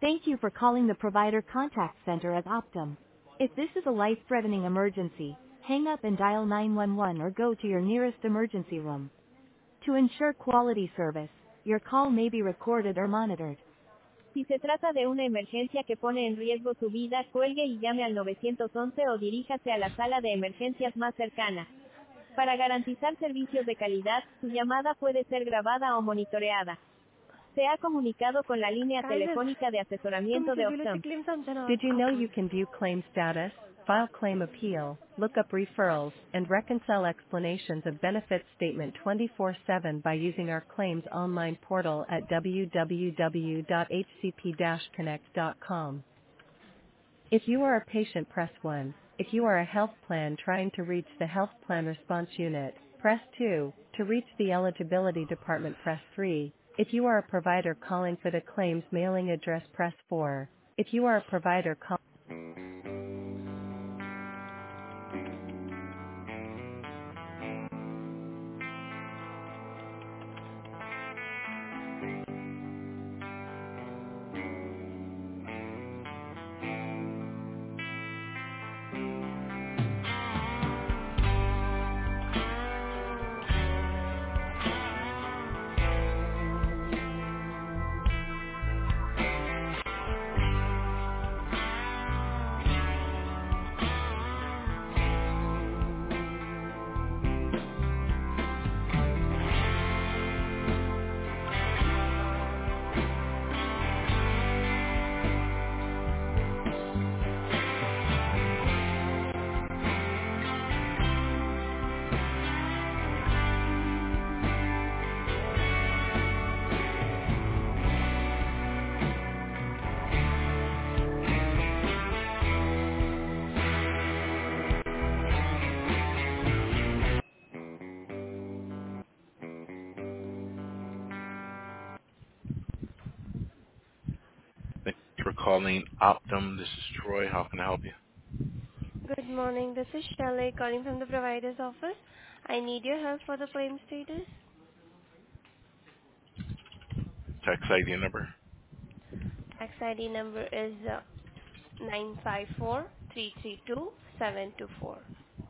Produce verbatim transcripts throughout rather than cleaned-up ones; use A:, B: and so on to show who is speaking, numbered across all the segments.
A: Thank you for calling the provider contact center at Optum. If this is a life-threatening emergency, hang up and dial nine one one or go to your nearest emergency room. To ensure quality service, your call may be recorded or monitored. Si se trata de una emergencia que pone en riesgo su vida, cuelgue y llame al nueve once o diríjase a la sala de emergencias más cercana. Para garantizar servicios de calidad, su llamada puede ser grabada o monitoreada. Se ha comunicado con la línea
B: काय झालं
A: telefónica de
B: तुम्ही
A: asesoramiento de
B: सिव्हिलचे
A: Optum.
B: Claims आमच्या
A: Did you
B: नावावर
A: know you
B: account
A: can view claim status, file claim appeal, look up referrals, and reconcile explanations of benefit statement twenty-four seven by using our claims online portal at w w w dot h c p dash connect dot com. If you are a patient, press one. If you are a health plan trying to reach the health plan response unit, press two. To reach the eligibility department, press three. If you are a provider calling for the claims mailing address, press four. If you are a provider calling
C: Thank you for calling Optum. This is Troy. How can I help you?
B: Good morning. This is Shelley calling from the provider's office. I need your help for the claim status.
C: Tax I D number.
B: Tax I D number is uh, nine five four three three two seven two four.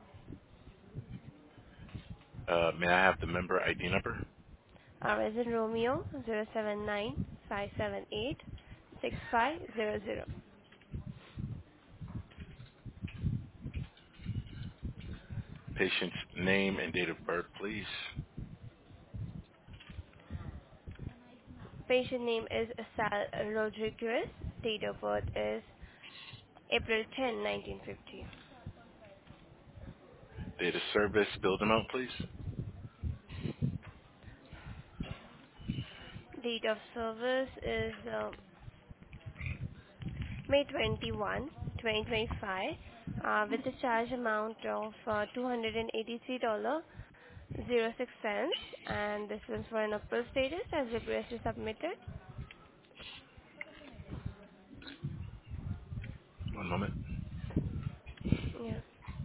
C: Uh, may I have the member I D number?
B: R as in Romeo zero seven nine five seven eight six five zero zero.
C: Patient's name and date of birth, please.
B: Patient name is Sal Rodriguez. Date of birth is April tenth, nineteen fifty.
C: Date of service, billed amount, please.
B: Date of service is um, May twenty-first, twenty twenty-five, uh, with a charge amount of uh, two hundred eighty-three dollars and six cents, and this is for an appeal status as requested submitted.
C: One moment.
B: Yeah.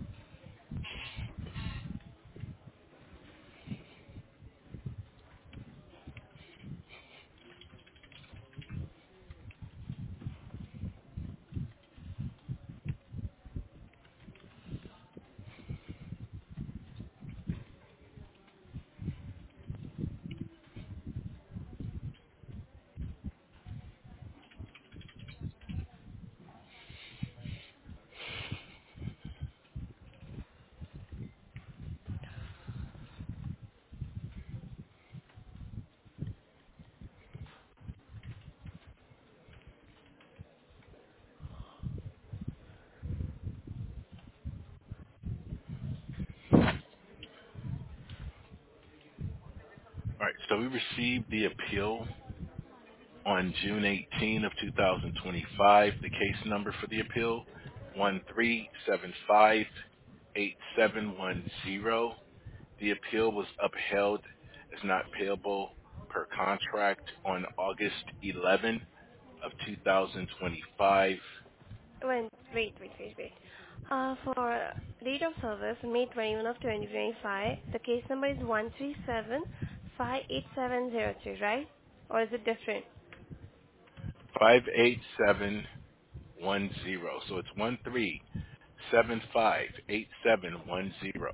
C: All right, so we received the appeal on June eighteenth of two thousand twenty-five. The case number for the appeal, one three seven five eight seven one zero. The appeal was upheld as not payable per contract on August eleventh of two thousand twenty-five.
B: Wait, wait, wait, wait, wait. Uh, for date of service, May twenty-first of twenty twenty-five, the case number is one three seven five eight seven zero three, right? Or is it different?
C: five eight seven one zero. So it's one three seven five eight seven one zero.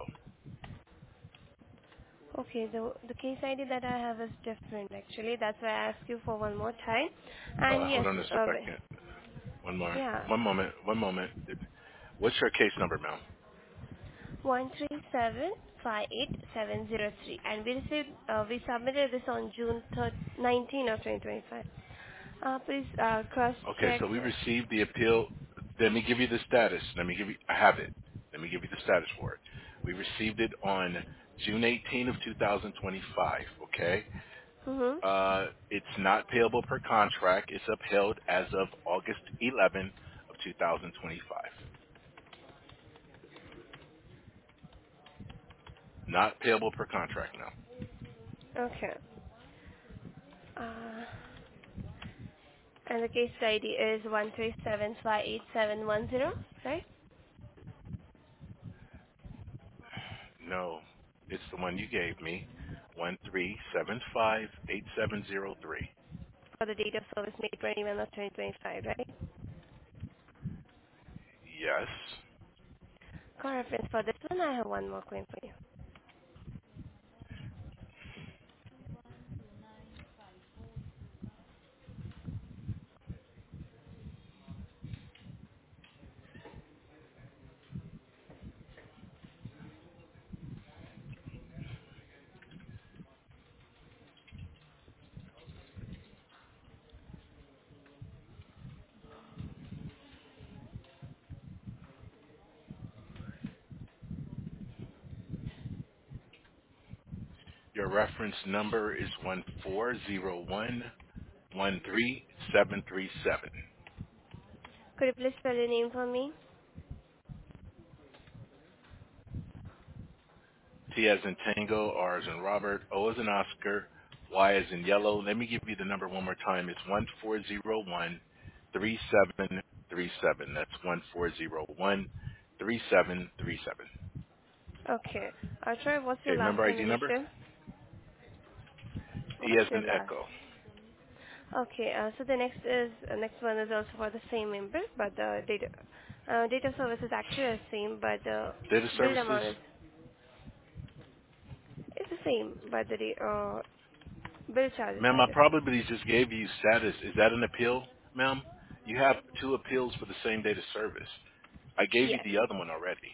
B: Okay, the the case I D that I have is different actually. That's why I asked you for one more time.
C: Uh,
B: And
C: hold
B: yes,
C: on a
B: uh,
C: second. One more.
B: yeah,
C: One moment. One moment. What's your case number, ma'am?
B: one three seven five eight seven zero three. And we received, uh, we submitted this on June nineteenth of twenty twenty-five. Uh, please uh, cross
C: Okay,
B: check.
C: so we received the appeal. Let me give you the status. Let me give you, I have it. Let me give you the status for it. We received it on June eighteenth of two thousand twenty-five, okay?
B: Mm-hmm.
C: Uh, it's not payable per contract. It's upheld as of August eleventh of two thousand twenty-five. Not payable per contract now.
B: Okay. Uh, and the case I D is one three seven five eight seven one zero, right?
C: No, it's the one you gave me, one three seven five eight seven zero three.
B: For the date of service May twenty-first of twenty twenty-five, right?
C: Yes.
B: Call reference for this one, I have one more claim for you.
C: Your reference number is one four zero one one three seven three seven.
B: Could you please spell your name for me?
C: T as in Tango, R as in Robert, O as in Oscar, Y as in Yellow. Let me give you the number one more time. It's one four zero one three seven three seven. That's one four zero one three seven three seven.
B: Okay. Uh, Troy, what's
C: Okay,
B: your last
C: member I D
B: name
C: number?
B: initial?
C: E
B: What's
C: as
B: your
C: in
B: last?
C: Echo.
B: Okay, uh, so the next is, uh, next one is also for the same member, but the data, uh, data service is actually the same, but the
C: Data
B: bill
C: services?
B: amount is, it's the same, but the, da- uh, bill charges
C: Ma'am,
B: are
C: I
B: different.
C: probably just gave you status. Is that an appeal, ma'am? You have two appeals for the same data service. I gave you
B: Yes.
C: the other one already.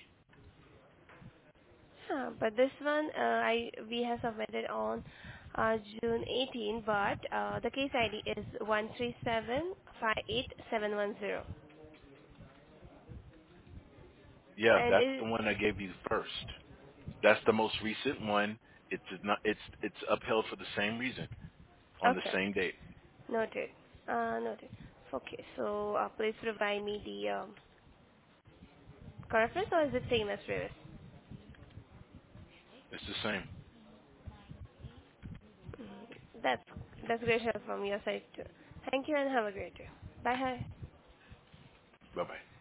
B: Huh, but this one, uh, I we have submitted on uh, June eighteenth, but uh, the case I D is one three seven five eight seven one zero.
C: Yeah,
B: And
C: that's the
B: it,
C: one I gave you first. That's the most recent one. It's not. It's it's upheld for the same reason on the
B: okay,
C: same date.
B: noted. Uh, noted. Okay, so uh, please provide me the um, reference, or is it same as previous?
C: It's the same.
B: Mm, That's that's great help from your side too. Thank you and have a great day. Bye. Bye.
C: Bye bye.